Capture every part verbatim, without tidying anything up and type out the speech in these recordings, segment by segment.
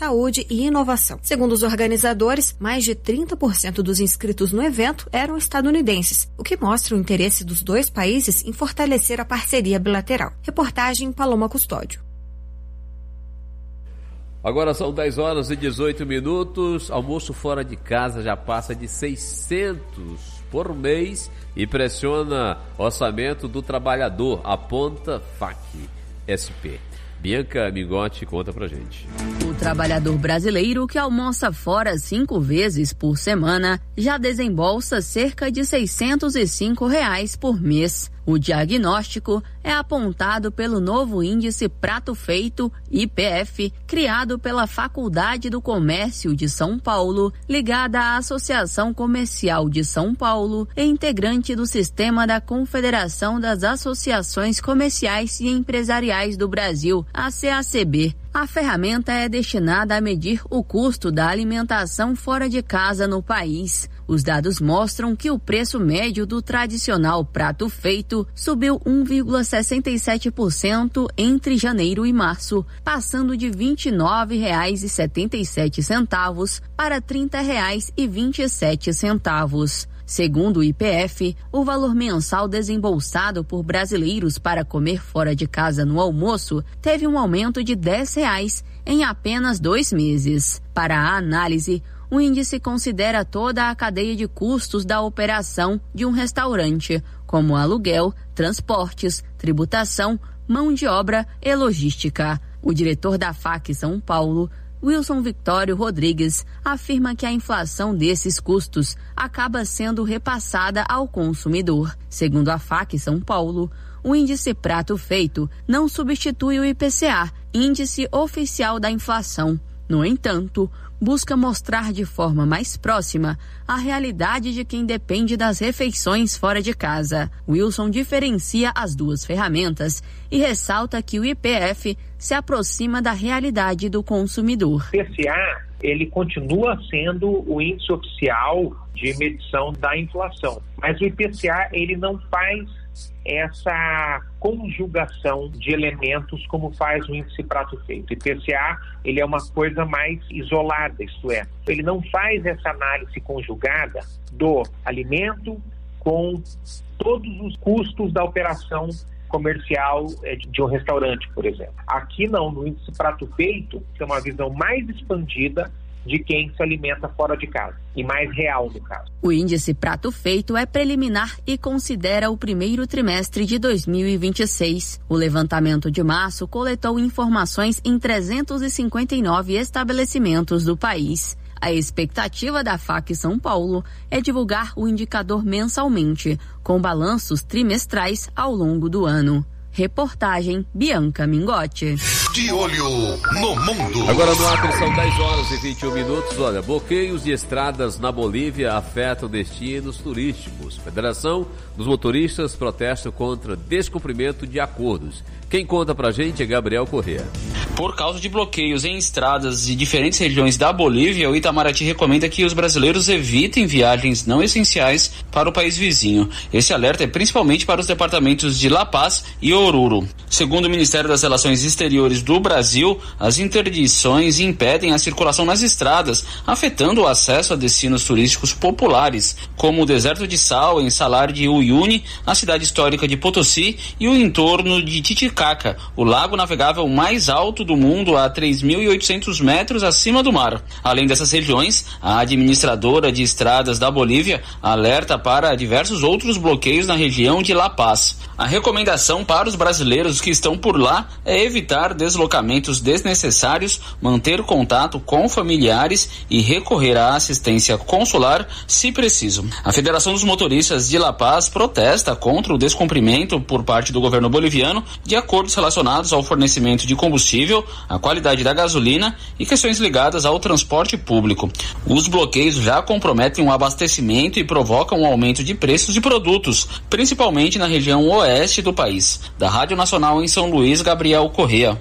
saúde e inovação. Segundo os organizadores, mais de trinta por cento dos inscritos no evento eram estadunidenses, o que mostra o interesse dos dois países em fortalecer a parceria bilateral. Reportagem Paloma Custódio. Agora são dez horas e dezoito minutos. Almoço fora de casa já passa de seiscentos por mês e pressiona orçamento do trabalhador, aponta F A C S P. Bianca Mingotti conta pra gente. O trabalhador brasileiro que almoça fora cinco vezes por semana já desembolsa cerca de seiscentos e cinco reais por mês. O diagnóstico é apontado pelo novo índice Prato Feito, I P F, criado pela Faculdade do Comércio de São Paulo, ligada à Associação Comercial de São Paulo e integrante do sistema da Confederação das Associações Comerciais e Empresariais do Brasil, a C A C B. A ferramenta é destinada a medir o custo da alimentação fora de casa no país. Os dados mostram que o preço médio do tradicional prato feito subiu um vírgula sessenta e sete por cento entre janeiro e março, passando de vinte e nove reais e setenta e sete centavos para trinta reais e vinte e sete centavos. Segundo o I P F, o valor mensal desembolsado por brasileiros para comer fora de casa no almoço teve um aumento de dez reais em apenas dois meses. Para a análise, o índice considera toda a cadeia de custos da operação de um restaurante, como aluguel, transportes, tributação, mão de obra e logística. O diretor da F A C São Paulo, Wilson Victório Rodrigues, afirma que a inflação desses custos acaba sendo repassada ao consumidor. Segundo a F A C São Paulo, o índice Prato Feito não substitui o I P C A, índice oficial da inflação. No entanto, busca mostrar de forma mais próxima a realidade de quem depende das refeições fora de casa. Wilson diferencia as duas ferramentas e ressalta que o I P F se aproxima da realidade do consumidor. O I P C A, ele continua sendo o índice oficial de medição da inflação, mas o I P C A, ele não faz essa conjugação de elementos como faz o índice Prato Feito. O I P C A, ele é uma coisa mais isolada, isto é, ele não faz essa análise conjugada do alimento com todos os custos da operação comercial de um restaurante, por exemplo. Aqui não, no índice Prato Feito, tem uma visão mais expandida de quem se alimenta fora de casa, e mais real no caso. O índice Prato Feito é preliminar e considera o primeiro trimestre de dois mil e vinte e seis. O levantamento de março coletou informações em trezentos e cinquenta e nove estabelecimentos do país. A expectativa da F A C São Paulo é divulgar o indicador mensalmente, com balanços trimestrais ao longo do ano. Reportagem Bianca Mingotti. De olho no mundo. Agora no Acre são dez horas e vinte e um minutos. Olha, bloqueios de estradas na Bolívia afetam destinos turísticos. Federação dos Motoristas protesta contra descumprimento de acordos. Quem conta pra gente é Gabriel Corrêa. Por causa de bloqueios em estradas de diferentes regiões da Bolívia, o Itamaraty recomenda que os brasileiros evitem viagens não essenciais para o país vizinho. Esse alerta é principalmente para os departamentos de La Paz e Oruro. Segundo o Ministério das Relações Exteriores do Brasil, as interdições impedem a circulação nas estradas, afetando o acesso a destinos turísticos populares, como o Deserto de Sal, em Salar de Uyuni, a cidade histórica de Potosí e o entorno de Titicaca, o lago navegável mais alto do mundo a três mil e oitocentos metros acima do mar. Além dessas regiões, a administradora de estradas da Bolívia alerta para diversos outros bloqueios na região de La Paz. A recomendação para os brasileiros que estão por lá é evitar deslocamentos desnecessários, manter contato com familiares e recorrer à assistência consular se preciso. A Federação dos Motoristas de La Paz protesta contra o descumprimento por parte do governo boliviano de acordos relacionados ao fornecimento de combustível, a qualidade da gasolina e questões ligadas ao transporte público. Os bloqueios já comprometem o abastecimento e provocam um aumento de preços de produtos, principalmente na região oeste do país. Da Rádio Nacional em São Luís, Gabriel Corrêa.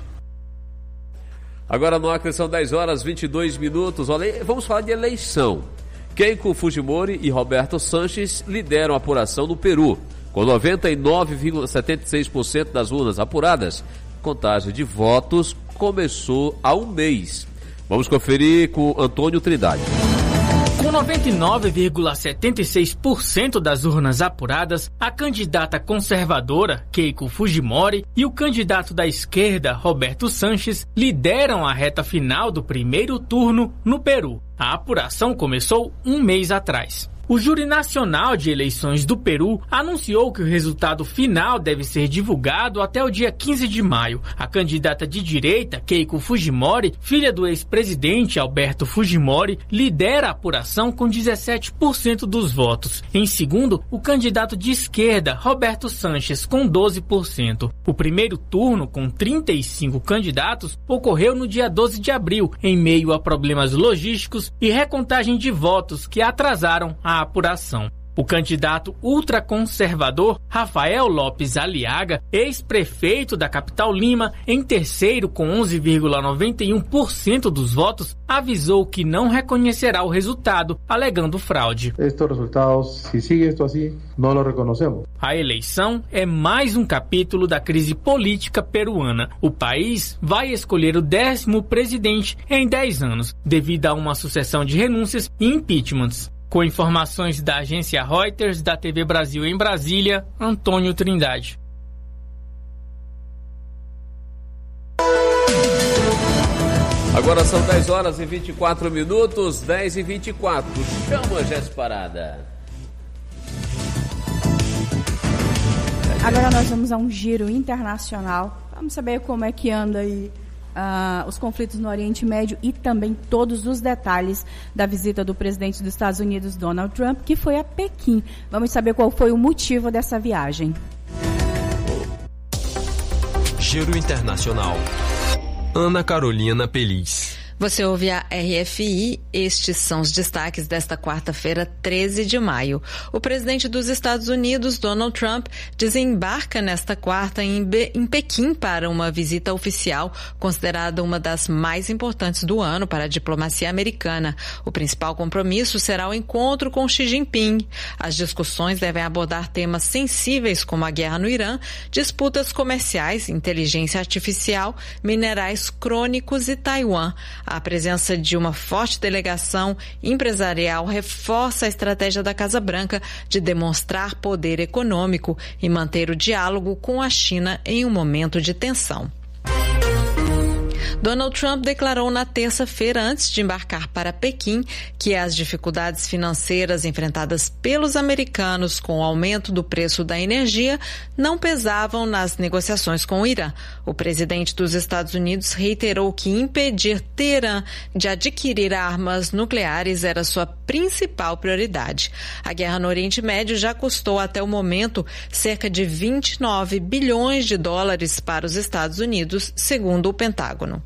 Agora no Acre são dez horas e vinte e dois minutos. Olha, vamos falar de eleição. Keiko Fujimori e Roberto Sanches lideram a apuração no Peru, com noventa e nove vírgula setenta e seis por cento das urnas apuradas. Contagem de votos começou há um mês. Vamos conferir com Antônio Trindade. Com noventa e nove vírgula setenta e seis por cento das urnas apuradas, a candidata conservadora, Keiko Fujimori, e o candidato da esquerda, Roberto Sanches, lideram a reta final do primeiro turno no Peru. A apuração começou um mês atrás. O Júri Nacional de Eleições do Peru anunciou que o resultado final deve ser divulgado até o dia quinze de maio. A candidata de direita, Keiko Fujimori, filha do ex-presidente Alberto Fujimori, lidera a apuração com dezessete por cento dos votos. Em segundo, o candidato de esquerda, Roberto Sanches, com doze por cento. O primeiro turno, com trinta e cinco candidatos, ocorreu no dia doze de abril, em meio a problemas logísticos e recontagem de votos que atrasaram a apuração. O candidato ultraconservador Rafael Lopes Aliaga, ex-prefeito da capital Lima, em terceiro com onze vírgula noventa e um por cento dos votos, avisou que não reconhecerá o resultado, alegando fraude. Estes resultados, se sigue isto assim, não lo reconhecemos. A eleição é mais um capítulo da crise política peruana. O país vai escolher o décimo presidente em dez anos, devido a uma sucessão de renúncias e impeachments. Com informações da agência Reuters, da T V Brasil em Brasília, Antônio Trindade. Agora são dez horas e vinte e quatro minutos, dez e vinte e quatro. Chama, Jéssica Parada. Agora nós vamos a um giro internacional. Vamos saber como é que anda aí Uh, os conflitos no Oriente Médio e também todos os detalhes da visita do presidente dos Estados Unidos, Donald Trump, que foi a Pequim. Vamos saber qual foi o motivo dessa viagem. Giro Internacional. Ana Carolina Peliz. Você ouve a R F I, estes são os destaques desta quarta-feira, treze de maio. O presidente dos Estados Unidos, Donald Trump, desembarca nesta quarta em, Be- em Pequim para uma visita oficial, considerada uma das mais importantes do ano para a diplomacia americana. O principal compromisso será o encontro com Xi Jinping. As discussões devem abordar temas sensíveis como a guerra no Irã, disputas comerciais, inteligência artificial, minerais crônicos e Taiwan. A presença de uma forte delegação empresarial reforça a estratégia da Casa Branca de demonstrar poder econômico e manter o diálogo com a China em um momento de tensão. Donald Trump declarou na terça-feira, antes de embarcar para Pequim, que as dificuldades financeiras enfrentadas pelos americanos com o aumento do preço da energia não pesavam nas negociações com o Irã. O presidente dos Estados Unidos reiterou que impedir Teherã de adquirir armas nucleares era sua principal prioridade. A guerra no Oriente Médio já custou até o momento cerca de vinte e nove bilhões de dólares para os Estados Unidos, segundo o Pentágono.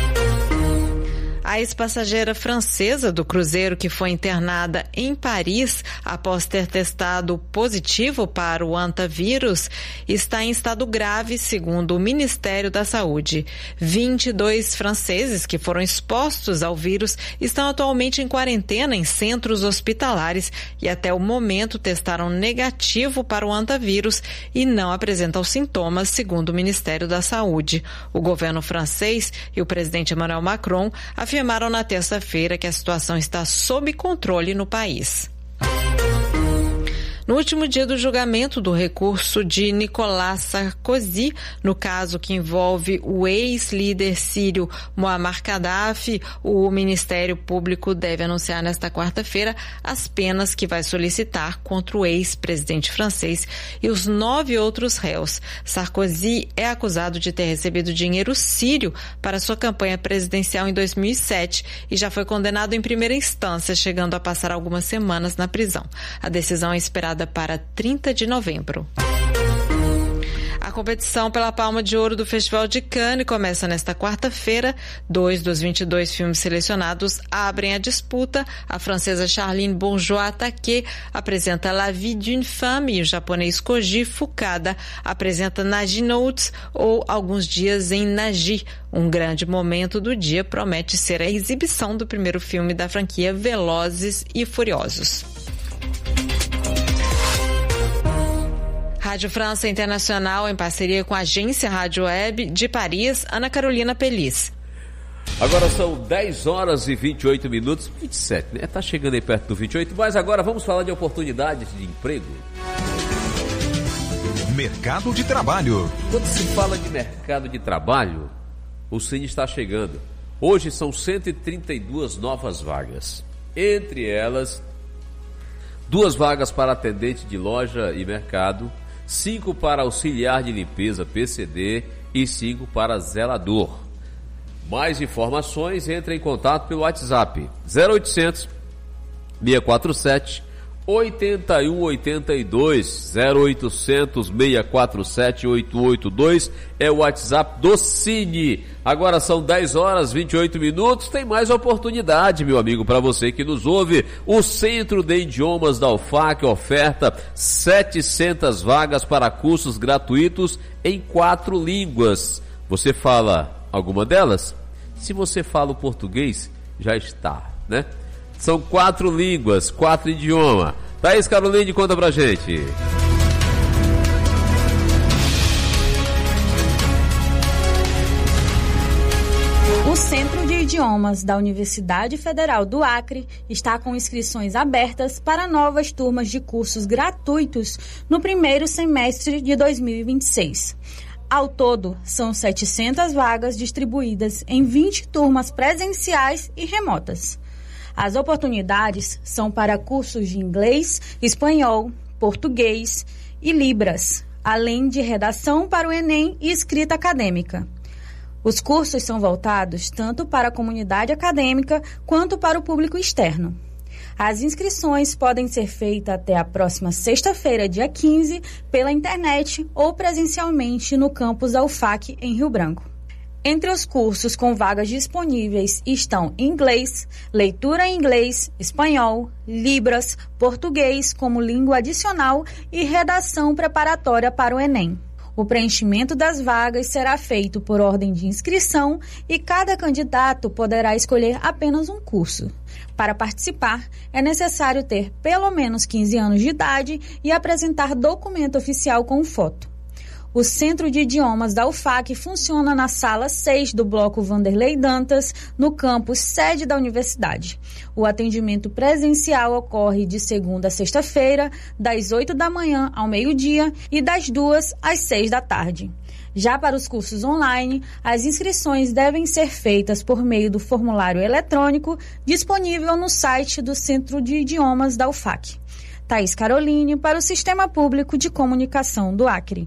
A ex-passageira francesa do cruzeiro que foi internada em Paris após ter testado positivo para o hantavírus está em estado grave, segundo o Ministério da Saúde. vinte e dois franceses que foram expostos ao vírus estão atualmente em quarentena em centros hospitalares e até o momento testaram negativo para o hantavírus e não apresentam sintomas, segundo o Ministério da Saúde. O governo francês e o presidente Emmanuel Macron afirmaram afirmaram na terça-feira que a situação está sob controle no país. No último dia do julgamento do recurso de Nicolás Sarkozy, no caso que envolve o ex-líder sírio Muammar Gaddafi, o Ministério Público deve anunciar nesta quarta-feira as penas que vai solicitar contra o ex-presidente francês e os nove outros réus. Sarkozy é acusado de ter recebido dinheiro sírio para sua campanha presidencial em dois mil e sete e já foi condenado em primeira instância, chegando a passar algumas semanas na prisão. A decisão é esperada para trinta de novembro. A competição pela Palma de Ouro do Festival de Cannes começa nesta quarta-feira. Dois dos vinte e dois filmes selecionados abrem a disputa. A francesa Charline Bourgeois-Taquet apresenta La Vie d'une Femme e o japonês Koji Fukada apresenta Nagi Notes ou Alguns Dias em Nagi. Um grande momento do dia promete ser a exibição do primeiro filme da franquia Velozes e Furiosos. Rádio França Internacional, em parceria com a agência Rádio Web de Paris, Ana Carolina Peliz. Agora são dez horas e vinte e oito minutos, vinte e sete, né? Tá chegando aí perto do vinte e oito, mas agora vamos falar de oportunidades de emprego. Mercado de trabalho. Quando se fala de mercado de trabalho, o Cine está chegando. Hoje são cento e trinta e duas novas vagas. Entre elas, duas vagas para atendente de loja e mercado, cinco para auxiliar de limpeza P C D e cinco para zelador. Mais informações, entre em contato pelo WhatsApp zero oitocentos, seis quatro sete, oito um oito dois, zero oitocentos, seis quatro sete, oito oito dois, é o WhatsApp do Cine. Agora são dez horas e vinte e oito minutos, tem mais oportunidade, meu amigo, para você que nos ouve. O Centro de Idiomas da U F A C oferta setecentas vagas para cursos gratuitos em quatro línguas. Você fala alguma delas? Se você fala o português, já está, né? São quatro línguas, quatro idiomas. Thaís Caroline, conta pra gente. O Centro de Idiomas da Universidade Federal do Acre está com inscrições abertas para novas turmas de cursos gratuitos no primeiro semestre de dois mil e vinte e seis. Ao todo, são setecentas vagas distribuídas em vinte turmas presenciais e remotas. As oportunidades são para cursos de inglês, espanhol, português e libras, além de redação para o Enem e escrita acadêmica. Os cursos são voltados tanto para a comunidade acadêmica quanto para o público externo. As inscrições podem ser feitas até a próxima sexta-feira, dia quinze, pela internet ou presencialmente no campus da U F A C em Rio Branco. Entre os cursos com vagas disponíveis estão inglês, leitura em inglês, espanhol, libras, português como língua adicional e redação preparatória para o Enem. O preenchimento das vagas será feito por ordem de inscrição e cada candidato poderá escolher apenas um curso. Para participar, é necessário ter pelo menos quinze anos de idade e apresentar documento oficial com foto. O Centro de Idiomas da U F A C funciona na sala seis do Bloco Vanderlei Dantas, no campus sede da universidade. O atendimento presencial ocorre de segunda a sexta-feira, das oito da manhã ao meio-dia e das duas às seis da tarde. Já para os cursos online, as inscrições devem ser feitas por meio do formulário eletrônico disponível no site do Centro de Idiomas da U F A C. Thaís Caroline, para o Sistema Público de Comunicação do Acre.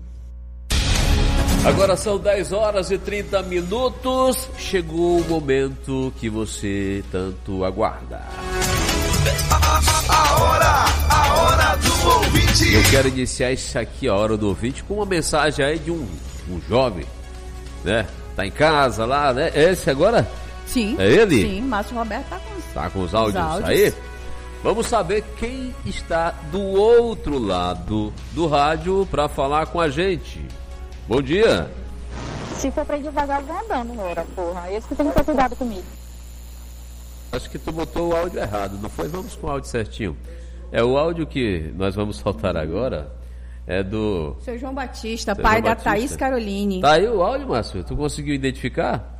Agora são dez horas e trinta minutos. Chegou o momento que você tanto aguarda. A, a, a hora, a hora do ouvinte. Eu quero iniciar isso aqui, a hora do ouvinte, com uma mensagem aí de um, um jovem, né? Tá em casa lá, né? Esse agora? Sim. É ele? Sim, Márcio Roberto tá com, tá com os áudios, os áudios aí? Vamos saber quem está do outro lado do rádio para falar com a gente. Bom dia. Se for pra ir devagar, vai andando, Nora, porra. Esse que tem que ter cuidado comigo. Acho que tu botou o áudio errado, não foi? Vamos com o áudio certinho. É o áudio que nós vamos soltar agora. É do... Seu João Batista, Seu pai João da Batista. Thaís Caroline. Tá aí o áudio, Márcio? Tu conseguiu identificar?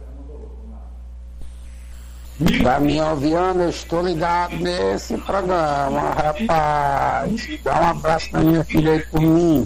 Damião Viana, eu estou ligado nesse programa, rapaz. Dá um abraço pra minha filha aí por mim.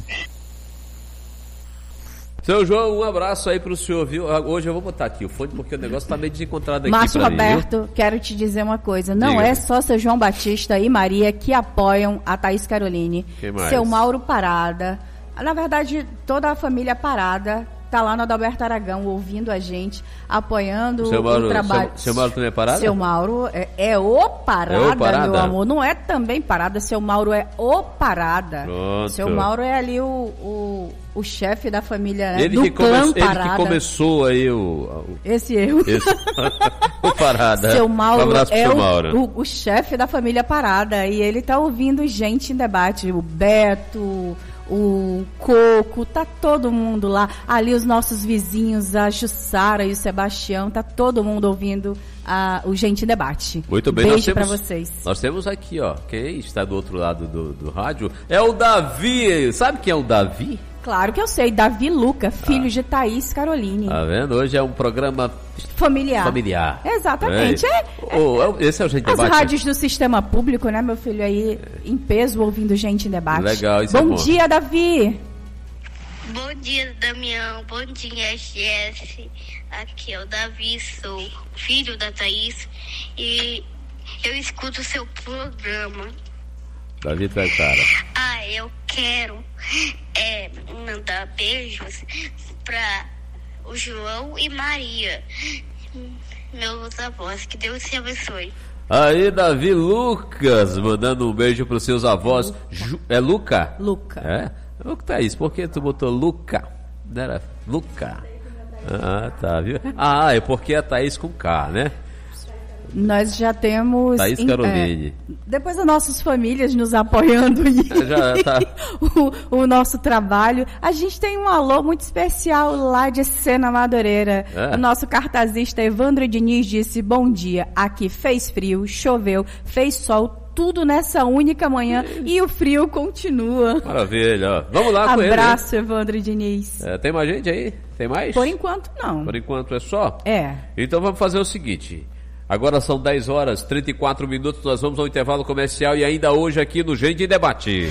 Seu João, um abraço aí pro senhor, viu? Hoje eu vou botar aqui o fone porque o negócio tá meio desencontrado aqui. Márcio pra Roberto, mim, quero te dizer uma coisa. Não Diga. é só seu João Batista e Maria que apoiam a Thaís Caroline. Quem mais? Seu Mauro Parada. Na verdade, toda a família Parada tá lá no Adalberto Aragão ouvindo a gente, apoiando seu Mauro, o trabalho. Seu, seu Mauro também é Parada? Seu Mauro é, é o Parada, é o Parada, meu amor. Não é também Parada, seu Mauro é o Parada. Pronto. Seu Mauro é ali o, o, o chefe da família, né? Ele do que clã come, Parada. Ele que começou aí o... o Esse eu. Esse, o Parada. Seu Mauro um abraço pro é seu o, Mauro. o, o chefe da família Parada e ele tá ouvindo gente em debate. O Beto, o Coco, tá todo mundo lá. Ali os nossos vizinhos, a Jussara e o Sebastião, tá todo mundo ouvindo a, o Gente em Debate. Muito bem, Beijo nós temos, pra vocês. Nós temos aqui, ó, quem está do outro lado do, do rádio é o Davi. Sabe quem é o Davi? Claro que eu sei, Davi Luca, filho ah. de Thaís Caroline. Tá vendo? Hoje é um programa familiar. Familiar. Exatamente. É, é, oh, esse é o Gente As Debate. rádios do sistema público, né, meu filho, aí em peso ouvindo Gente em Debate. Legal, isso bom é bom. Bom dia, Davi. Bom dia, Damião. Bom dia, S S. Aqui é o Davi, sou filho da Thaís e eu escuto o seu programa. Davi, tu é cara. Ah, eu quero é, mandar beijos pra o João e Maria, meus avós. Que Deus te abençoe. Aí, Davi Lucas, mandando um beijo pros seus avós. Ju, é Luca? Luca. É? O que tá isso? Por que tu botou Luca? Não era Luca? Ah, tá, viu? Ah, é porque é Thaís com K, né? Nós já temos... Thaís em, Caroline. É, depois das nossas famílias nos apoiando e já tá. o, o nosso trabalho, a gente tem um alô muito especial lá de Sena Madureira. É. O nosso cartazista Evandro Diniz disse: bom dia, aqui fez frio, choveu, fez sol, tudo nessa única manhã e o frio continua. Maravilha, ó. Vamos lá com ele. Abraço, Evandro Diniz. É, tem mais gente aí? Tem mais? Por enquanto, não. Por enquanto é só? É. Então vamos fazer o seguinte... Agora são dez horas e trinta e quatro minutos, nós vamos ao intervalo comercial e ainda hoje aqui no Gente em Debate.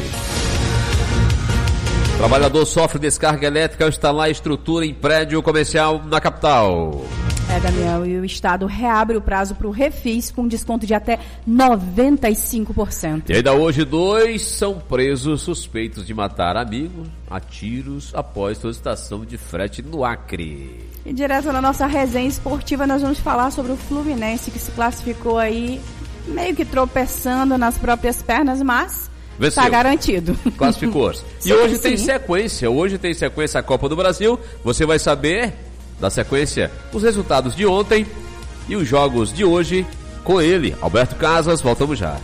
Trabalhador sofre descarga elétrica ao instalar estrutura em prédio comercial na capital. É, Daniel, e o Estado reabre o prazo para o refis com desconto de até noventa e cinco por cento. E ainda hoje dois são presos suspeitos de matar amigos a tiros após solicitação de frete no Acre. E direto na nossa resenha esportiva nós vamos falar sobre o Fluminense, que se classificou aí meio que tropeçando nas próprias pernas, mas está garantido. Classificou-se. E hoje sim. tem sequência, hoje tem sequência a Copa do Brasil, você vai saber da sequência os resultados de ontem e os jogos de hoje com ele, Alberto Casas. Voltamos já.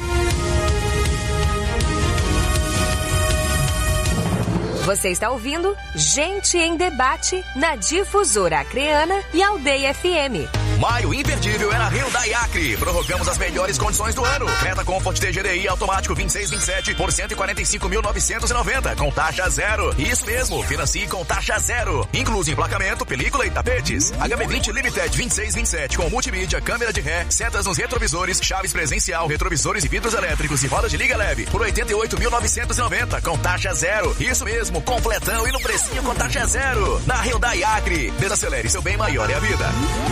Você está ouvindo Gente em Debate na Difusora Acreana e Aldeia F M. Maio imperdível é na Hyundai Acre. Prorrogamos as melhores condições do ano. Creta Comfort T G D I automático vinte e seis, vinte e sete por cento e quarenta e cinco mil novecentos e noventa com taxa zero. Isso mesmo, financie com taxa zero. Inclui emplacamento, película e tapetes. H B vinte Limited vinte e seis, vinte e sete com multimídia, câmera de ré, setas nos retrovisores, chaves presencial, retrovisores e vidros elétricos e rodas de liga leve por oitenta e oito mil novecentos e noventa com taxa zero. Isso mesmo, completão e no precinho com taxa zero. Na Hyundai Acre. Desacelere, seu bem maior é a vida.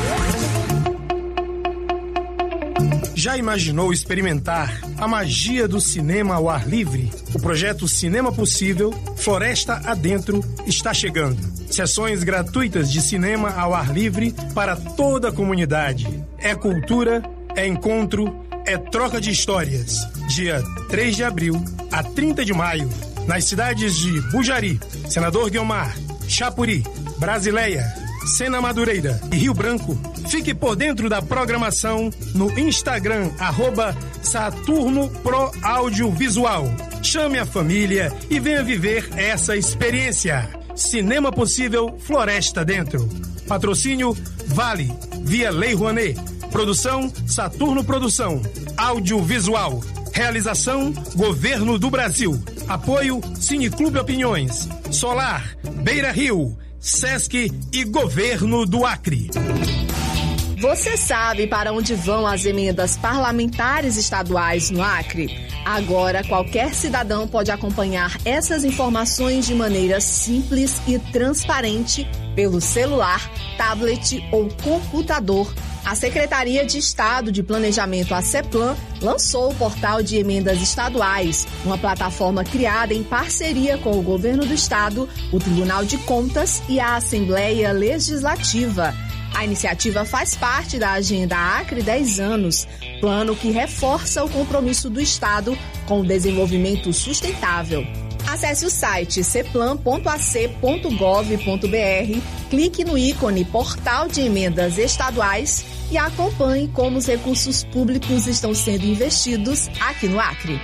Já imaginou experimentar a magia do cinema ao ar livre? O projeto Cinema Possível, Floresta Adentro, está chegando. Sessões gratuitas de cinema ao ar livre para toda a comunidade. É cultura, é encontro, é troca de histórias. Dia três de abril a trinta de maio, nas cidades de Bujari, Senador Guiomar, Chapuri, Brasileia, Sena Madureira e Rio Branco. Fique por dentro da programação no Instagram, arroba Saturno Pro Audiovisual. Chame a família e venha viver essa experiência. Cinema Possível, Floresta Dentro. Patrocínio Vale, via Lei Rouanet. Produção Saturno Produção. Audiovisual. Realização Governo do Brasil. Apoio Cineclube Opiniões. Solar, Beira Rio, Sesc e Governo do Acre. Você sabe para onde vão as emendas parlamentares estaduais no Acre? Agora, qualquer cidadão pode acompanhar essas informações de maneira simples e transparente pelo celular, tablet ou computador. A Secretaria de Estado de Planejamento, a CEPLAN, lançou o portal de emendas estaduais, uma plataforma criada em parceria com o Governo do Estado, o Tribunal de Contas e a Assembleia Legislativa. A iniciativa faz parte da Agenda Acre dez anos, plano que reforça o compromisso do Estado com o desenvolvimento sustentável. Acesse o site ceplan ponto a c ponto gov ponto b r, clique no ícone Portal de Emendas Estaduais e acompanhe como os recursos públicos estão sendo investidos aqui no Acre.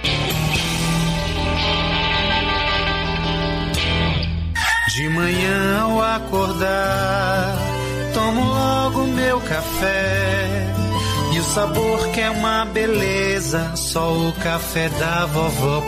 De manhã ao acordar, tomo logo meu café e o sabor que é uma beleza, só o café da vovó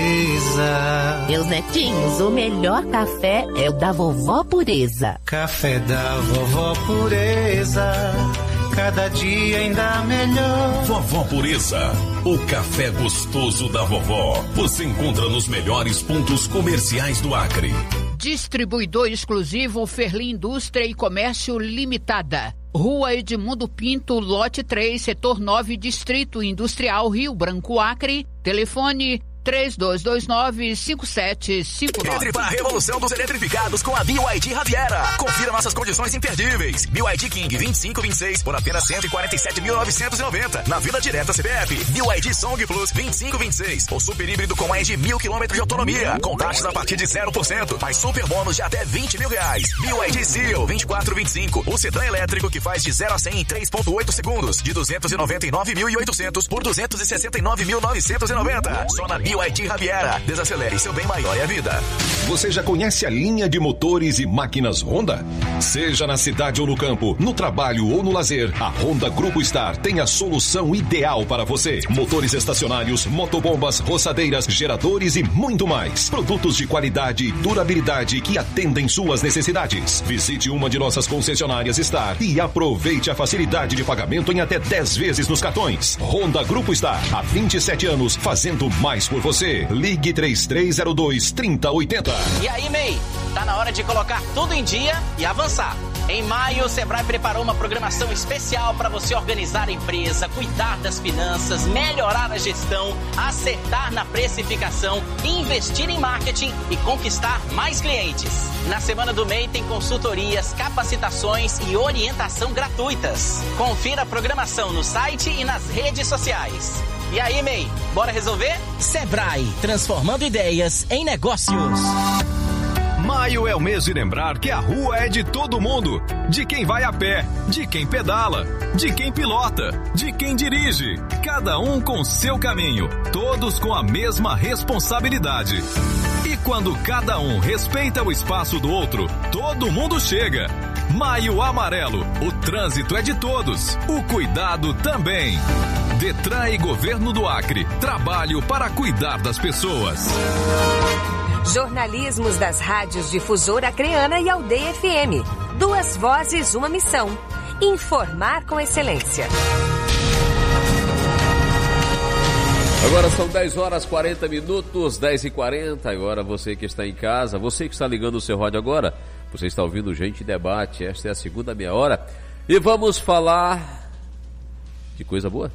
Pureza. Meus netinhos, o melhor café é o da vovó Pureza. Café da vovó Pureza, cada dia ainda melhor. Vovó Pureza, o café gostoso da vovó. Você encontra nos melhores pontos comerciais do Acre. Distribuidor exclusivo Ferli Indústria e Comércio Limitada. Rua Edmundo Pinto, lote três, setor nove, Distrito Industrial, Rio Branco, Acre. Telefone três dois dois nove, cinco sete cinco nove. Entre para a revolução dos eletrificados com a B Y D Riviera. Confira nossas condições imperdíveis. B Y D King vinte e cinco vinte e seis por apenas cento e quarenta e sete mil novecentos e noventa. Na Vila Direta C P F. B Y D Song Plus vinte e cinco vinte e seis. O super híbrido com mais de mil quilômetros de autonomia. Com taxas a partir de zero por cento. Mais super bônus de até vinte mil reais. B Y D Seal vinte e quatro vinte e cinco. O sedã elétrico que faz de zero a cem em três ponto oito segundos. De duzentos e noventa e nove mil e oitocentos por duzentos e sessenta e nove mil novecentos e noventa. Só na B Y D Riviera. Desacelere, seu bem maior é a vida. Você já conhece a linha de motores e máquinas Honda? Seja na cidade ou no campo, no trabalho ou no lazer, a Honda Grupo Star tem a solução ideal para você. Motores estacionários, motobombas, roçadeiras, geradores e muito mais. Produtos de qualidade e durabilidade que atendem suas necessidades. Visite uma de nossas concessionárias Star e aproveite a facilidade de pagamento em até dez vezes nos cartões. Honda Grupo Star, há vinte e sete anos, fazendo mais por você. Ligue três três zero dois, três zero oito zero. E aí, M E I? Tá na hora de colocar tudo em dia e avançar. Em maio, o Sebrae preparou uma programação especial para você organizar a empresa, cuidar das finanças, melhorar a gestão, acertar na precificação, investir em marketing e conquistar mais clientes. Na semana do M E I tem consultorias, capacitações e orientação gratuitas. Confira a programação no site e nas redes sociais. E aí, M E I, bora resolver? Sebrae, transformando ideias em negócios. Maio é o mês de lembrar que a rua é de todo mundo. De quem vai a pé, de quem pedala, de quem pilota, de quem dirige. Cada um com seu caminho, todos com a mesma responsabilidade. E quando cada um respeita o espaço do outro, todo mundo chega. Maio Amarelo, o trânsito é de todos, o cuidado também. Detran e Governo do Acre, trabalho para cuidar das pessoas. Jornalismos das rádios Difusora Acreana e Aldeia F M. Duas vozes, uma missão. Informar com excelência. Agora são dez horas e quarenta minutos, dez e quarenta. Agora você que está em casa, você que está ligando o seu rádio agora, você está ouvindo Gente Debate. Esta é a segunda meia hora e vamos falar de coisa boa.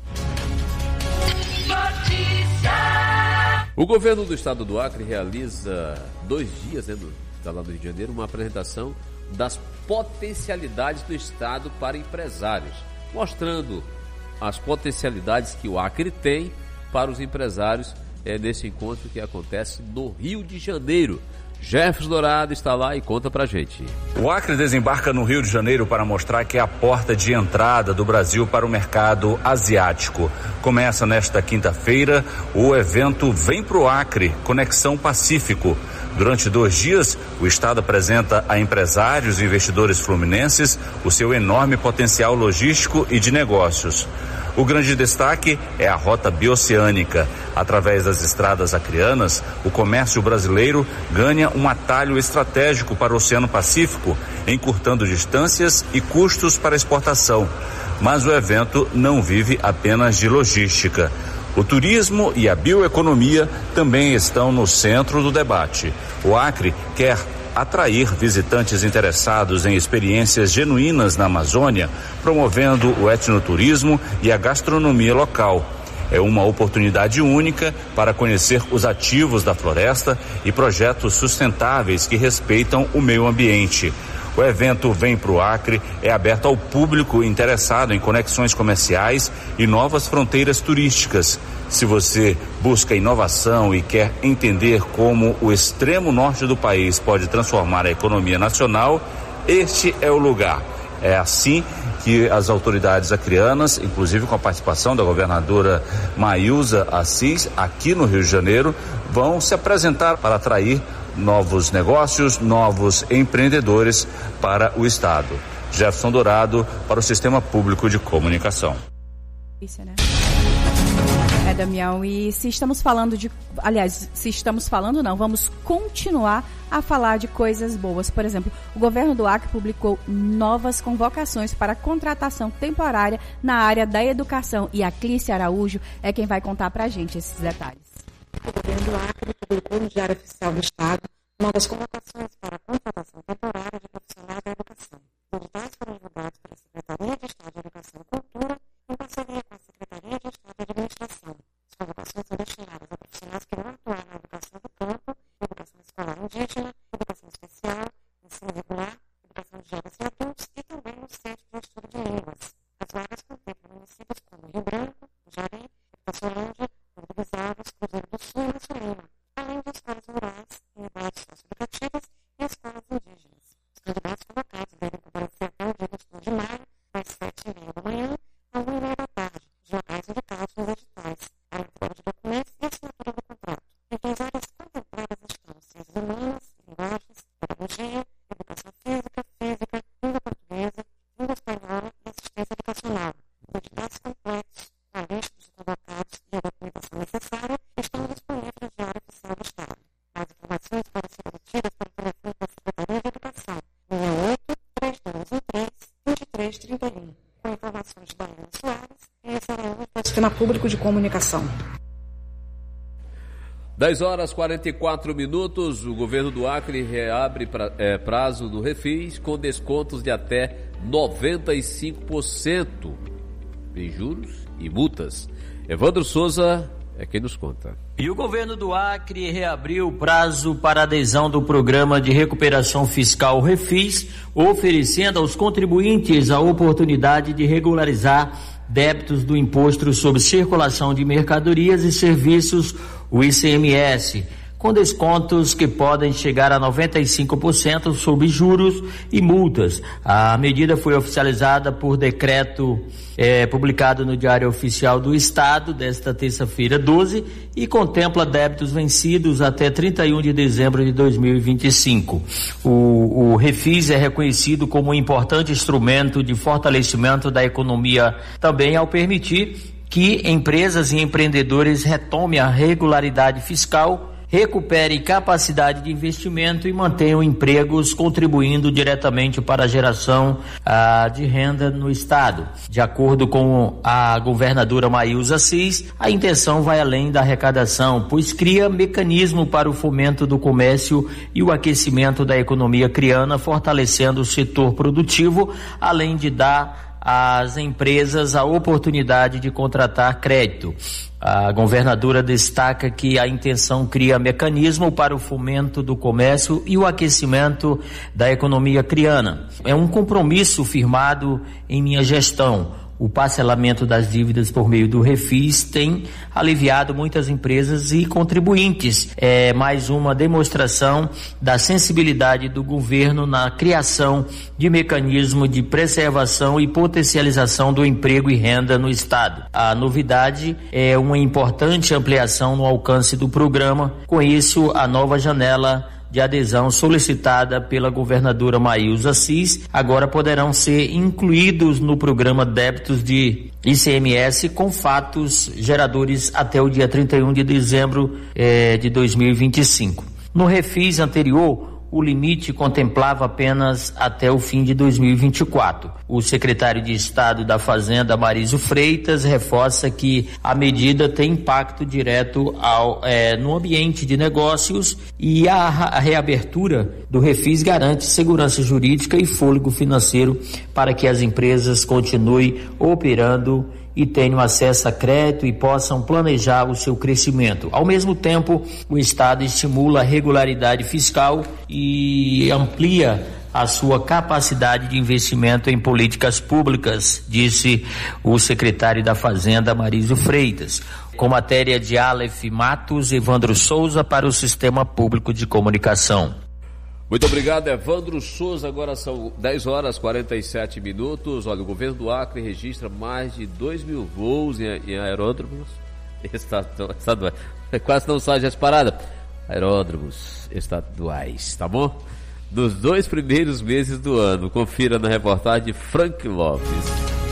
O governo do estado do Acre realiza dois dias, né, no, está lá no Rio de Janeiro, uma apresentação das potencialidades do estado para empresários, mostrando as potencialidades que o Acre tem para os empresários. É nesse encontro que acontece no Rio de Janeiro. Jefferson Dourado está lá e conta pra gente. O Acre desembarca no Rio de Janeiro para mostrar que é a porta de entrada do Brasil para o mercado asiático. Começa nesta quinta-feira o evento Vem pro Acre, Conexão Pacífico. Durante dois dias, o estado apresenta a empresários e investidores fluminenses o seu enorme potencial logístico e de negócios. O grande destaque é a rota bioceânica. Através das estradas acreanas, o comércio brasileiro ganha um atalho estratégico para o Oceano Pacífico, encurtando distâncias e custos para exportação. Mas o evento não vive apenas de logística. O turismo e a bioeconomia também estão no centro do debate. O Acre quer atrair visitantes interessados em experiências genuínas na Amazônia, promovendo o etnoturismo e a gastronomia local. É uma oportunidade única para conhecer os ativos da floresta e projetos sustentáveis que respeitam o meio ambiente. O evento Vem pro Acre é aberto ao público interessado em conexões comerciais e novas fronteiras turísticas. Se você busca inovação e quer entender como o extremo norte do país pode transformar a economia nacional, este é o lugar. É assim que as autoridades acreanas, inclusive com a participação da governadora Maílza Assis, aqui no Rio de Janeiro, vão se apresentar para atrair novos negócios, novos empreendedores para o estado. Jefferson Dourado, para o Sistema Público de Comunicação. Isso, né? É, Damião, e se estamos falando de... Aliás, se estamos falando não, vamos continuar a falar de coisas boas. Por exemplo, o governo do Acre publicou novas convocações para contratação temporária na área da educação. E a Clícia Araújo é quem vai contar pra gente esses detalhes. O governo do Acre publicou no Diário Oficial do Estado novas convocações para contratação temporária de profissionais da educação. Os editais foram divulgados pela Secretaria de Estado de Educação e Cultura em parceria com a Secretaria de Estado de Administração. As convocações são destinadas a profissionais que vão atuar na educação do campo, educação escolar indígena, educação especial, ensino regular, educação de jovens e adultos e também no Centro de Estudo de Línguas. As vagas contemplam municípios como Rio Branco, Jari, Itaçolândia, Porto dos Alves, Cruzeiro do Sul e Massolina, além de escolas rurais, unidades socioeducativas e escolas indígenas. Os candidatos convocados devem comparecer até o dia vinte e dois de maio, às sete e meia da manhã, às uma e meia da tarde, de locais indicados nos editais, a entrega de documentos e assinatura do contrato. Entre as áreas contempladas estão ciências humanas, linguagens, pedagogia, educação física, física, língua portuguesa, língua espanhola e assistência educacional. Os editais completos, a lista dos convocados e a documentação necessária estão disponíveis no Diário Oficial do Estado. Mais informações podem ser obtidas pelo telefone da Secretaria de Educação, seis oito, três dois um três, dois três três um. Com informações de Daniela Soares e esse era o Sistema Público de Comunicação. dez horas e quarenta e quatro minutos, o governo do Acre reabre pra, é, prazo do Refis com descontos de até noventa e cinco por cento em juros e multas. Evandro Souza é quem nos conta. E o governo do Acre reabriu o prazo para adesão do Programa de Recuperação Fiscal Refis, oferecendo aos contribuintes a oportunidade de regularizar débitos do Imposto sobre Circulação de Mercadorias e Serviços, o I C M S, com descontos que podem chegar a noventa e cinco por cento sobre juros e multas. A medida foi oficializada por decreto é, publicado no Diário Oficial do Estado desta terça-feira doze e contempla débitos vencidos até trinta e um de dezembro de dois mil e vinte e cinco. O, o Refis é reconhecido como um importante instrumento de fortalecimento da economia também ao permitir que empresas e empreendedores retomem a regularidade fiscal, recuperem capacidade de investimento e mantenham empregos, contribuindo diretamente para a geração ah, de renda no Estado. De acordo com a governadora Maílza Assis, a intenção vai além da arrecadação, pois cria mecanismo para o fomento do comércio e o aquecimento da economia criana, fortalecendo o setor produtivo, além de dar às empresas a oportunidade de contratar crédito. A governadora destaca que a intenção cria mecanismo para o fomento do comércio e o aquecimento da economia criana. É um compromisso firmado em minha gestão. O parcelamento das dívidas por meio do Refis tem aliviado muitas empresas e contribuintes. É mais uma demonstração da sensibilidade do governo na criação de mecanismo de preservação e potencialização do emprego e renda no Estado. A novidade é uma importante ampliação no alcance do programa. Com isso, a nova janela de adesão solicitada pela governadora Maílza Assis agora poderão ser incluídos no programa débitos de I C M S com fatos geradores até o dia trinta e um de dezembro eh, de dois mil e vinte e cinco. No Refis anterior, o limite contemplava apenas até o fim de dois mil e vinte e quatro. O secretário de Estado da Fazenda, Marísio Freitas, reforça que a medida tem impacto direto ao, é, no ambiente de negócios e a, a reabertura do Refis garante segurança jurídica e fôlego financeiro para que as empresas continuem operando e tenham acesso a crédito e possam planejar o seu crescimento. Ao mesmo tempo, o Estado estimula a regularidade fiscal e amplia a sua capacidade de investimento em políticas públicas, disse o secretário da Fazenda, Marísio Freitas. Com matéria de Aleph Matos, Evandro Souza para o Sistema Público de Comunicação. Muito obrigado, Evandro Souza. Agora são dez horas e quarenta e sete minutos. Olha, o governo do Acre registra mais de dois mil voos em, em aeródromos estaduais. Quase não sai já parada. Aeródromos estaduais, tá bom? Nos dois primeiros meses do ano. Confira na reportagem de Frank Lopes. O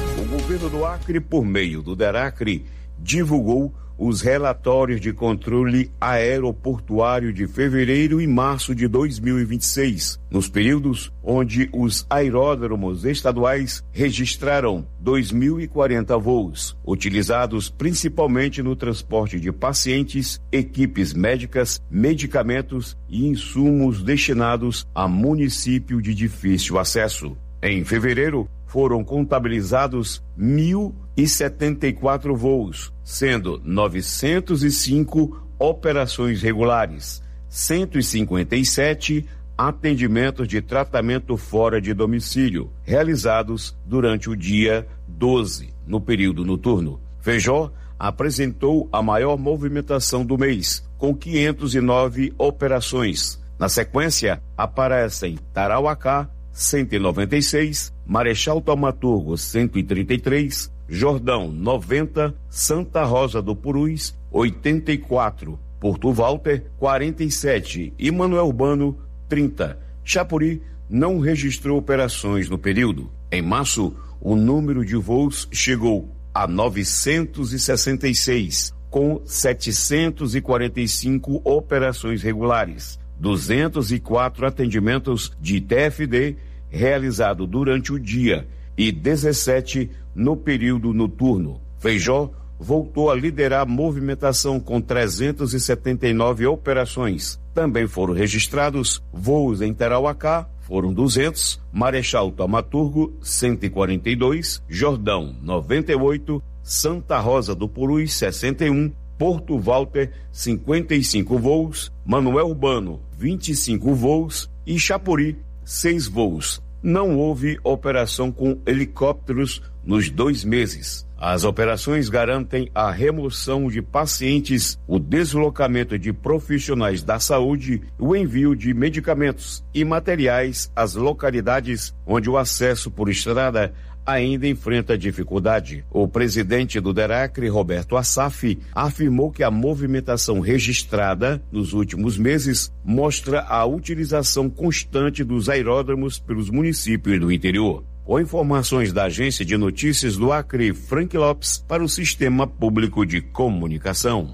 governo do Acre, por meio do DERACRE, divulgou os relatórios de controle aeroportuário de fevereiro e março de dois mil e vinte e seis, nos períodos onde os aeródromos estaduais registraram dois mil e quarenta voos, utilizados principalmente no transporte de pacientes, equipes médicas, medicamentos e insumos destinados a município de difícil acesso. Em fevereiro, foram contabilizados mil e setenta e quatro voos, sendo novecentos e cinco operações regulares, cento e cinquenta e sete atendimentos de tratamento fora de domicílio, realizados durante o dia doze, no período noturno. Feijó apresentou a maior movimentação do mês, com quinhentas e nove operações. Na sequência, aparecem Tarauacá, cento e noventa e seis, Marechal Thaumaturgo, cento e trinta e três, Jordão, noventa, Santa Rosa do Purus, oitenta e quatro, Porto Walter, quarenta e sete e Manoel Urbano, trinta. Chapuri não registrou operações no período. Em março, o número de voos chegou a novecentos e sessenta e seis, com setecentos e quarenta e cinco operações regulares, duzentos e quatro atendimentos de T F D realizado durante o dia e dezessete no período noturno. Feijó voltou a liderar a movimentação com trezentas e setenta e nove operações. Também foram registrados voos em Tarauacá, foram duzentos, Marechal Thaumaturgo, cento e quarenta e dois, Jordão, noventa e oito, Santa Rosa do Purus, sessenta e um, Porto Walter, cinquenta e cinco voos, Manoel Urbano, vinte e cinco voos e Chapuri, seis voos. Não houve operação com helicópteros nos dois meses. As operações garantem a remoção de pacientes, o deslocamento de profissionais da saúde, o envio de medicamentos e materiais às localidades onde o acesso por estrada ainda enfrenta dificuldade. O presidente do DERACRE, Roberto Assaf, afirmou que a movimentação registrada nos últimos meses mostra a utilização constante dos aeródromos pelos municípios do interior. Com informações da Agência de Notícias do Acre, Frank Lopes, para o Sistema Público de Comunicação.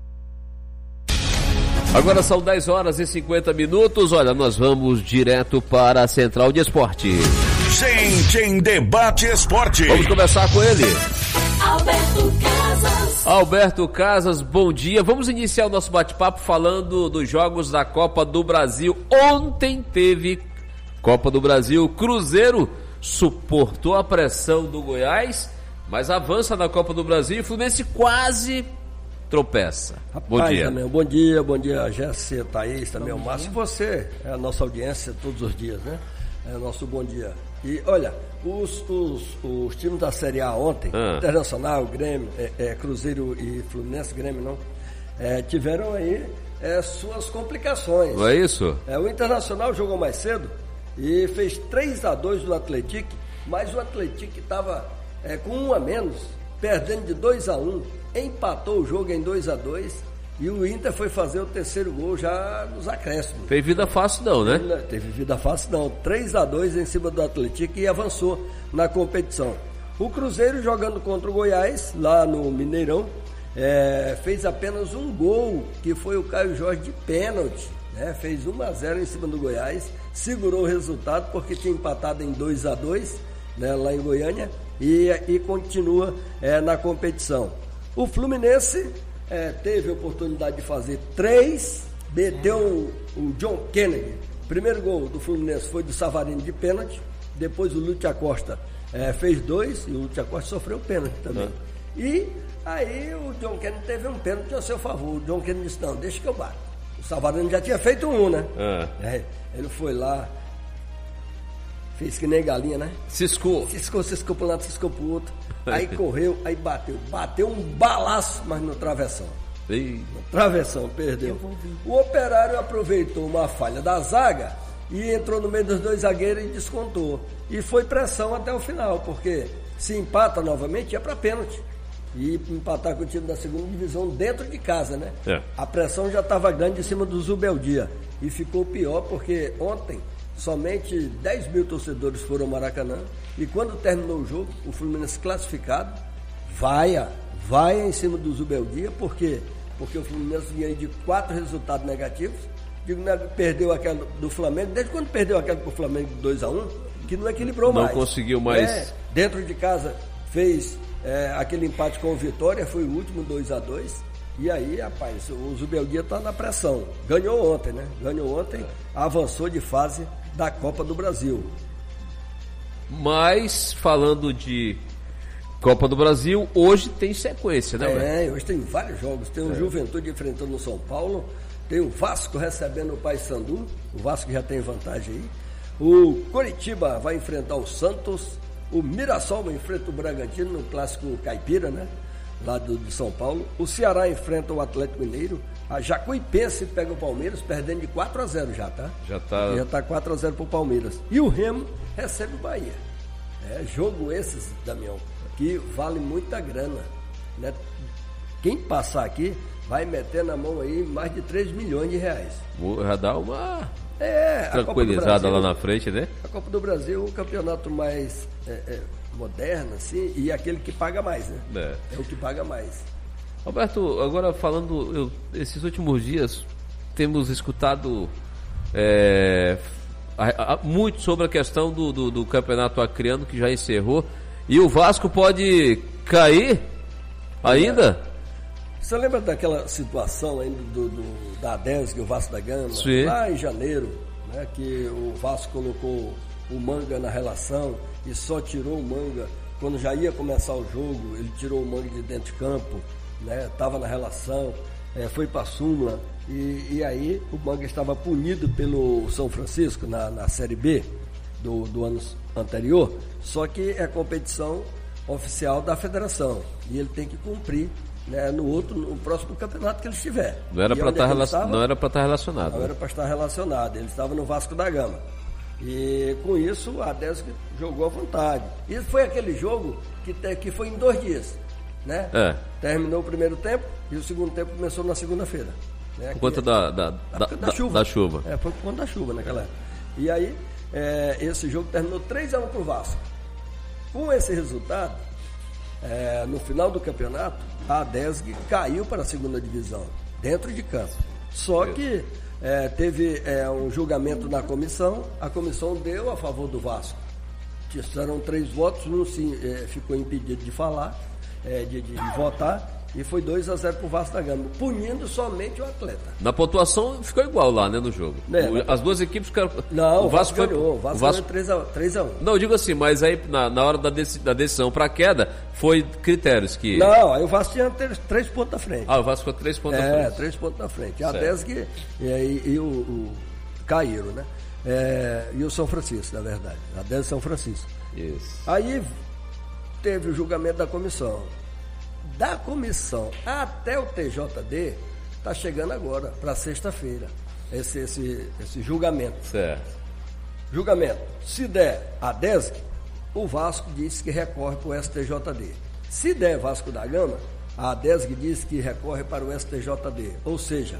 Agora são dez horas e cinquenta minutos. Olha, nós vamos direto para a Central de Esporte. Gente em Debate Esporte. Vamos começar com ele. Alberto Casas. Alberto Casas, bom dia. Vamos iniciar o nosso bate-papo falando dos jogos da Copa do Brasil. Ontem teve Copa do Brasil. Cruzeiro suportou a pressão do Goiás, mas avança na Copa do Brasil e o Fluminense quase tropeça. Rapaz, bom dia. Também, bom dia, bom dia, Jéssica, Thaís, também o Márcio. Você é a nossa audiência todos os dias, né? É o nosso bom dia. E olha, os, os, os times da Série A ontem, ah. Internacional, Grêmio, é, é, Cruzeiro e Fluminense, Grêmio não, é, tiveram aí é, suas complicações. Não é isso? É, o Internacional jogou mais cedo e fez três a dois no Atlético, mas o Atlético estava é, com um a menos, perdendo de dois a um, empatou o jogo em dois a dois e o Inter foi fazer o terceiro gol já nos acréscimos. Teve vida fácil não, né? Teve, teve vida fácil não, três a dois em cima do Atlético e avançou na competição. O Cruzeiro jogando contra o Goiás, lá no Mineirão, é, fez apenas um gol, que foi o Caio Jorge de pênalti, né? Fez um a zero em cima do Goiás, segurou o resultado porque tinha empatado em dois a dois, né, lá em Goiânia, e, e continua é, na competição. O Fluminense é, teve a oportunidade de fazer três, meteu o, o John Kennedy. O primeiro gol do Fluminense foi do Savarino de pênalti, depois o Lúcio Acosta é, fez dois e o Lúcio Acosta sofreu pênalti também. É. E aí o John Kennedy teve um pênalti a seu favor. O John Kennedy disse, não, deixa que eu bato. O Savarino já tinha feito um, né? É. É, ele foi lá, fez que nem galinha, né? Ciscou. Ciscou, ciscou para um lado, ciscou para o outro. Aí correu, aí bateu. Bateu um balaço, mas no travessão. Ei. No travessão, perdeu. O Operário aproveitou uma falha da zaga e entrou no meio dos dois zagueiros e descontou. E foi pressão até o final, porque se empata novamente, ia para pênalti. E empatar com o time da segunda divisão dentro de casa, né? É. A pressão já estava grande em cima do Zubeldia. E ficou pior porque ontem somente dez mil torcedores foram ao Maracanã, e quando terminou o jogo, o Fluminense classificado, vaia, vaia em cima do Zubeldia, por quê? Porque o Fluminense vinha de quatro resultados negativos, digo, né, perdeu aquela do Flamengo, desde quando perdeu aquela pro Flamengo de dois a um, que não equilibrou não mais. Não conseguiu mais. É, dentro de casa fez é, aquele empate com o Vitória, foi o último dois a dois. E aí, rapaz, o Zubeldia está na pressão. Ganhou ontem, né? Ganhou ontem, avançou de fase da Copa do Brasil. Mas, falando de Copa do Brasil, hoje tem sequência, né? É, velho? hoje tem vários jogos. Tem o é. Juventude enfrentando o São Paulo, tem o Vasco recebendo o Paysandu, o Vasco já tem vantagem aí. O Coritiba vai enfrentar o Santos, o Mirassol enfrenta o Bragantino no clássico caipira, né? Lá do, de São Paulo. O Ceará enfrenta o Atlético Mineiro. A Jacuipense pega o Palmeiras, perdendo de quatro a zero já, tá? Já tá. Já tá quatro a zero pro Palmeiras. E o Remo recebe o Bahia. É jogo esses, Damião, que vale muita grana, né? Quem passar aqui vai meter na mão aí mais de três milhões de reais. Vou já dar uma é, tranquilizada Brasil, lá na frente, né? A Copa do Brasil é o campeonato mais é, é, moderno, assim, e aquele que paga mais, né? É, é o que paga mais. Roberto, agora falando, eu, esses últimos dias temos escutado é, a, a, muito sobre a questão do, do, do campeonato acreano que já encerrou, e o Vasco pode cair ainda? Você lembra daquela situação ainda do, do, da Adesg, o Vasco da Gama? Sim. Lá em janeiro, né, que o Vasco colocou o Manga na relação e só tirou o Manga quando já ia começar o jogo, ele tirou o Manga de dentro de campo, né, estava na relação, é, foi para a súmula, e, e aí o Manga estava punido pelo São Francisco na, na Série B do, do ano anterior, só que é competição oficial da federação e ele tem que cumprir, né, no outro, no próximo campeonato que ele estiver. Não era para estar relacion... estar relacionado. Não né? era para estar relacionado, ele estava no Vasco da Gama. E com isso a Adesg jogou à vontade. Isso foi aquele jogo que, te, que foi em dois dias, né? É. Terminou o primeiro tempo e o segundo tempo começou na segunda-feira. Né? Por conta da, da, da, da, da, chuva. da chuva. É, foi por conta da chuva naquela época. E aí, é, esse jogo terminou três a um para o Vasco. Com esse resultado, é, no final do campeonato, a Adesg caiu para a segunda divisão, dentro de campo. Só que é, teve é, um julgamento na comissão, a comissão deu a favor do Vasco. Tiveram três votos, um sim, é, ficou impedido de falar, é, de, de, de votar, e foi dois a zero para o Vasco da Gama, punindo somente o atleta. Na pontuação ficou igual lá, né, no jogo. É, o, as duas equipes ficaram... Não, o Vasco, Vasco foi, ganhou, o Vasco, Vasco... ganhou três a um. Não, eu digo assim, mas aí na, na hora da, dec, da decisão para queda, foi critérios que... Não, aí o Vasco tinha três, três pontos na frente. Ah, o Vasco ficou três pontos é, na frente. É, três pontos na frente. A Adesg e, e, e o, o Caíro, né? É, e o São Francisco, na verdade. A Adesg e São Francisco. Isso. Aí teve o julgamento da comissão. Da comissão até o T J D, está chegando agora, para sexta-feira, esse, esse, esse julgamento. Certo. Julgamento. Se der a Adesg, o Vasco diz que recorre para o S T J D. Se der Vasco da Gama, a Adesg diz que recorre para o S T J D. Ou seja,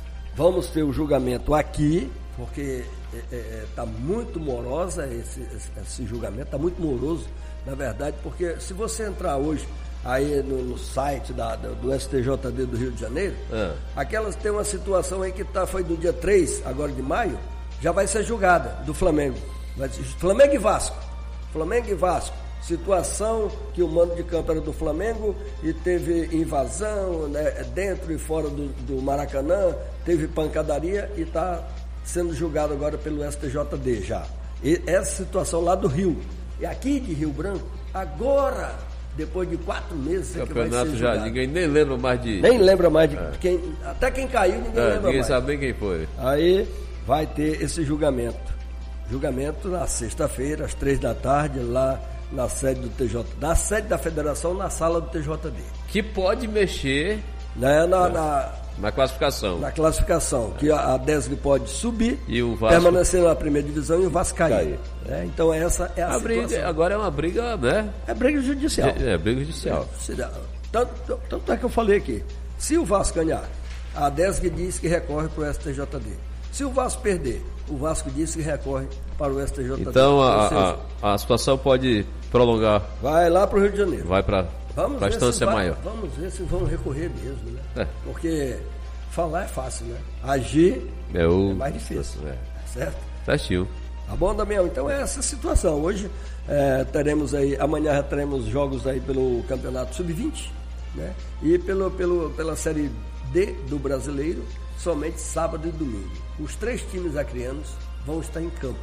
vamos ter o julgamento aqui, porque está é, é, tá muito morosa esse, esse, esse julgamento, está muito moroso, na verdade, porque se você entrar hoje aí no, no site da, do S T J D do Rio de Janeiro, é. aquelas tem uma situação aí que tá, foi do dia três, agora de maio, já vai ser julgada, do Flamengo. Vai ser, Flamengo e Vasco. Flamengo e Vasco. Situação que o mando de campo era do Flamengo e teve invasão, né, dentro e fora do, do Maracanã, teve pancadaria e está sendo julgado agora pelo S T J D já. E essa situação lá do Rio. E aqui de Rio Branco, agora... Depois de quatro meses é que vai ser já, ninguém nem lembra mais de... Nem lembra mais de... É. Quem, até quem caiu, ninguém é, lembra ninguém mais. sabe nem quem foi. Aí vai ter esse julgamento. Julgamento na sexta-feira, às três da tarde, lá na sede do T J D. Na sede da federação, na sala do T J D. Que pode mexer... Né, na, é. na, na classificação. Na classificação. É. Que a Adesg pode subir, e o Vasco... permanecer na primeira divisão e o Vasco cair. cair. É, então essa é a, a situação. Briga, agora é uma briga, né? É briga judicial. É, é briga judicial. É, tanto, tanto é que eu falei aqui. Se o Vasco ganhar, a Adesg diz que recorre para o S T J D. Se o Vasco perder, o Vasco disse que recorre para o S T J D. Então a, a, a situação pode prolongar. Vai lá para o Rio de Janeiro. Vai para a instância vai, maior. Vamos ver se vão recorrer mesmo, né? É. Porque falar é fácil, né? Agir é, o... é mais difícil. É. Certo? Certinho. Tá bom, Damião? Então é essa situação. Hoje é, teremos aí, amanhã já teremos jogos aí pelo Campeonato sub vinte, né? E pelo, pelo, pela Série D do Brasileiro, somente sábado e domingo. Os três times acrianos vão estar em campo.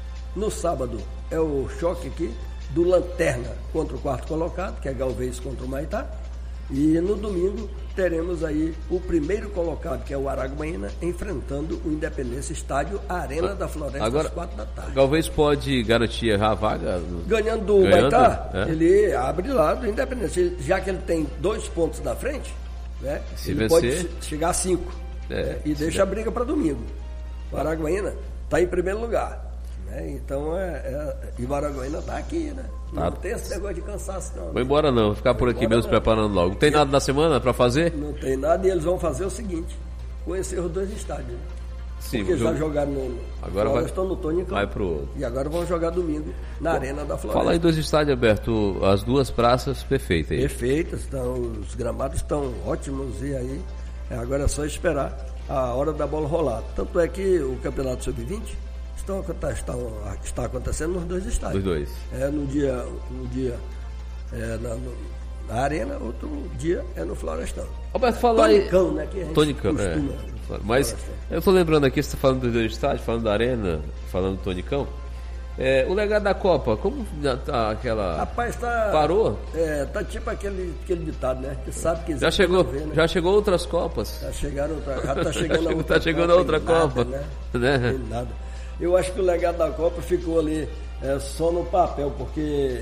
No sábado é o choque aqui do Lanterna contra o quarto colocado, que é Galvez contra o Maitá. E no domingo teremos aí o primeiro colocado, que é o Araguaína, enfrentando o Independência Estádio Arena da Floresta Agora, às quatro da tarde. Galvez pode garantir a vaga? Ganhando do Ganhando, Maitá, é? ele abre lá do Independência. Já que ele tem dois pontos da frente, né, se ele vencer, pode chegar a cinco. É, né, e deixa a briga para domingo. O Araguaína está em primeiro lugar. Né, então, é, é, e o Araguaína está aqui, né? Tá. Não tem esse negócio de cansaço, não. Vou embora não, vou ficar por aqui mesmo não. preparando logo. Não tem nada na semana para fazer? Não tem nada e eles vão fazer o seguinte: conhecer os dois estádios. Né? Sim, porque já jogo... jogaram no. Agora vai, estão no Tônico. Vai pro outro. E agora vão jogar domingo na Arena da Floresta. Fala aí dois estádios, Alberto. As duas praças perfeitas aí. Perfeitas, então, os gramados estão ótimos e aí é, agora é só esperar a hora da bola rolar. Tanto é que o Campeonato sub vinte Estão, está, está acontecendo nos dois estádios. Os dois. É, no dia, um dia é, na, no, na Arena, outro dia é no Florestão. Alberto, fala aí. Tonicão, né? Que a gente Tonicão, é. Mas eu estou lembrando aqui, você está falando dos dois estádios, falando da Arena, falando do Tonicão. É, o legado da Copa, como tá aquela. Rapaz, tá. Parou? É, tá tipo aquele, aquele ditado, né? Que sabe que já chegou, ver, né? já chegou outras Copas. Já chegaram outra, já tá chegando a outra tá chegando Copa. A outra Copa. Nada, né? Né? Tem nada. Eu acho que o legado da Copa ficou ali é, só no papel, porque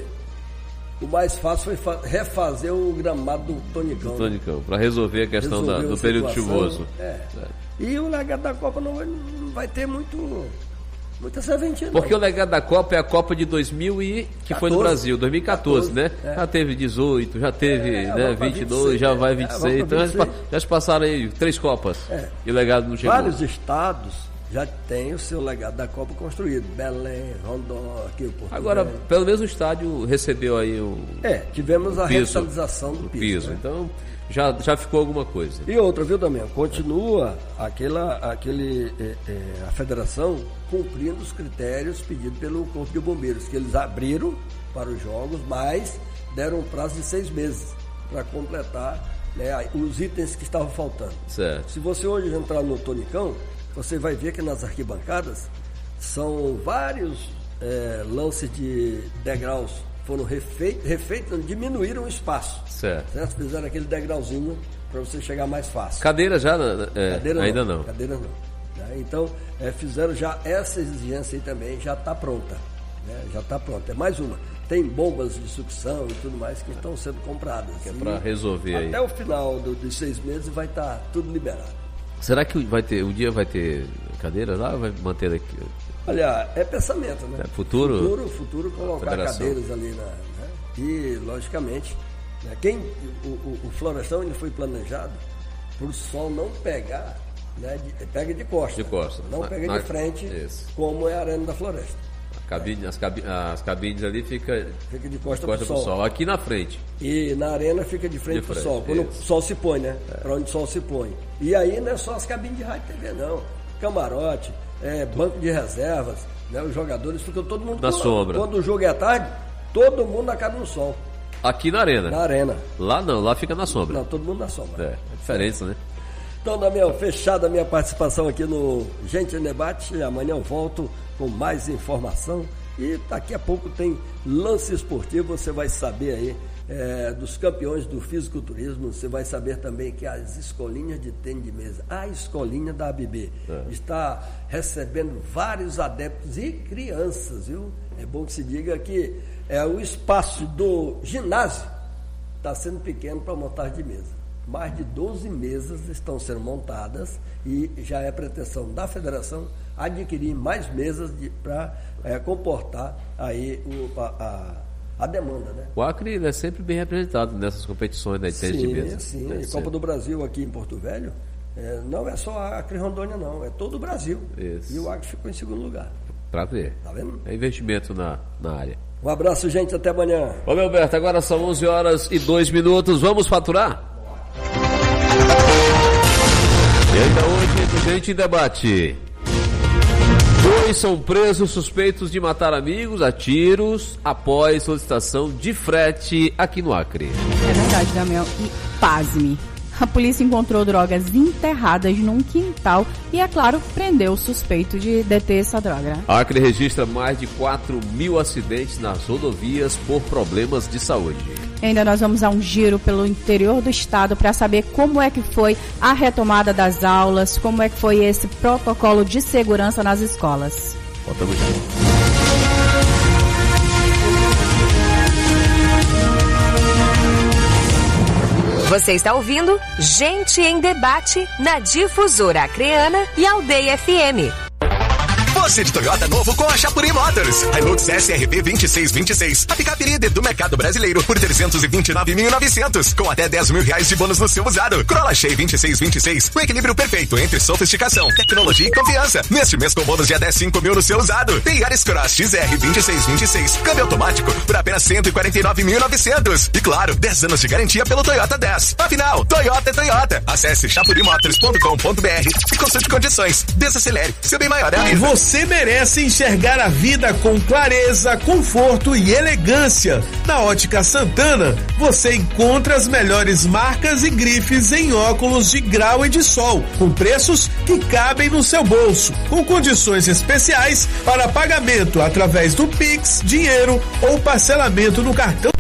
o mais fácil foi refazer o gramado do Tonicão. Do Tonicão, né? Para resolver a questão resolver da, do a período situação, chuvoso. É. É. E o legado da Copa não vai, não vai ter muito, muita serventia. Porque não. o legado da Copa é a Copa de dois mil e que foi no Brasil, dois mil e quatorze, né? É. Já teve dezoito, já teve é, né, vinte e dois, já vai vinte e seis. É, então vinte e seis. Já se passaram aí três Copas. É. E o legado não chegou. Vários estados já tem o seu legado da Copa construído. Belém, Rondon, aqui o Porto Agora, Velho. Pelo menos o estádio recebeu aí o É, tivemos o a piso, revitalização do piso. piso. Né? Então, já, já ficou alguma coisa. E outra, viu, Damião? Continua aquela, aquele, é, é, a federação cumprindo os critérios pedidos pelo Corpo de Bombeiros, que eles abriram para os jogos, mas deram um prazo de seis meses para completar, né, os itens que estavam faltando. Certo. Se você hoje entrar no Tonicão, você vai ver que nas arquibancadas são vários é, lances de degraus foram refeitos, refeitos, diminuíram o espaço. Certo. certo? Fizeram aquele degrauzinho para você chegar mais fácil. Cadeira já? É, Cadeira ainda não. não. Cadeira não. Né? Então, é, fizeram já essa exigência aí também, já está pronta. Né? Já está pronta. É mais uma. Tem bombas de sucção e tudo mais que estão sendo compradas. Que é para resolver até aí. Até o final do, dos seis meses vai estar tá tudo liberado. Será que vai ter, um dia vai ter cadeira lá ou vai manter aqui? Olha, é pensamento, né? É futuro? Futuro, futuro colocar cadeiras ali, na, né? E, logicamente, né? Quem, o, o, o Florestão ele foi planejado para o sol não pegar, né? De, pega de costas. De costas. Não na, pega na, de frente, isso. Como é a Arena da Floresta. Cabine, as, cabi, as cabines ali fica, fica de costa, costa para o sol. sol. Aqui na frente. E na arena fica de frente, frente para o sol. Quando isso. o sol se põe, né? É. Para onde o sol se põe. E aí não é só as cabines de rádio e T V, não. Camarote, é, banco de reservas, né? Os jogadores ficam todo mundo na sombra. Quando o jogo é tarde, todo mundo na cara no sol. Aqui na arena? Na arena. Lá não, lá fica na sombra. Não, todo mundo na sombra. É, a diferença, é. né? Então, Damião, fechada a minha participação aqui no Gente em Debate. Amanhã eu volto com mais informação. E daqui a pouco tem lance esportivo, você vai saber aí é, dos campeões do fisiculturismo, você vai saber também que as escolinhas de tênis de mesa, a escolinha da A B B, é. está recebendo vários adeptos e crianças, viu? É bom que se diga que é, o espaço do ginásio está sendo pequeno para montar de mesa. Mais de doze mesas estão sendo montadas e já é pretensão da federação adquirir mais mesas para é, comportar aí o, a, a, a demanda, né? O Acre é sempre bem representado nessas competições, né, de tênis de mesa. Sim, né, sim. Copa do Brasil aqui em Porto Velho, É, não é só a Acre e Rondônia, não, é todo o Brasil. Isso. E o Acre ficou em segundo lugar. Pra ver. Tá vendo? É investimento na, na área. Um abraço, gente, até amanhã. Ô, Alberto, agora são onze horas e dois minutos, vamos faturar? E ainda hoje, Gente em Debate. Dois são presos suspeitos de matar amigos a tiros após solicitação de frete aqui no Acre. É verdade, Damião. E pasme. A polícia encontrou drogas enterradas num quintal e, é claro, prendeu o suspeito de deter essa droga. A Acre registra mais de quatro mil acidentes nas rodovias por problemas de saúde. E ainda nós vamos a um giro pelo interior do estado para saber como é que foi a retomada das aulas, como é que foi esse protocolo de segurança nas escolas. Voltamos já. Você está ouvindo Gente em Debate na Difusora Acreana e Aldeia F M. Você de Toyota novo com a Chapuri Motors. Hilux S R V vinte e seis vinte e seis. A picape líder do mercado brasileiro por trezentos e vinte e nove mil e novecentos. Com até dez mil reais de bônus no seu usado. Corolla Shea vinte e seis vinte e seis. O equilíbrio perfeito entre sofisticação, tecnologia e confiança. Neste mês com bônus de até cinco mil no seu usado. Tem Yaris Cross X R vinte e seis vinte e seis. Câmbio automático por apenas cento e quarenta e nove mil e novecentos. E claro, dez anos de garantia pelo Toyota dez. Afinal, Toyota é Toyota. Acesse chapuri motors ponto com ponto b r e consulte condições. Desacelere. Seu bem maior é a vida. Você merece enxergar a vida com clareza, conforto e elegância. Na Ótica Santana, você encontra as melhores marcas e grifes em óculos de grau e de sol, com preços que cabem no seu bolso, com condições especiais para pagamento através do Pix, dinheiro ou parcelamento no cartão.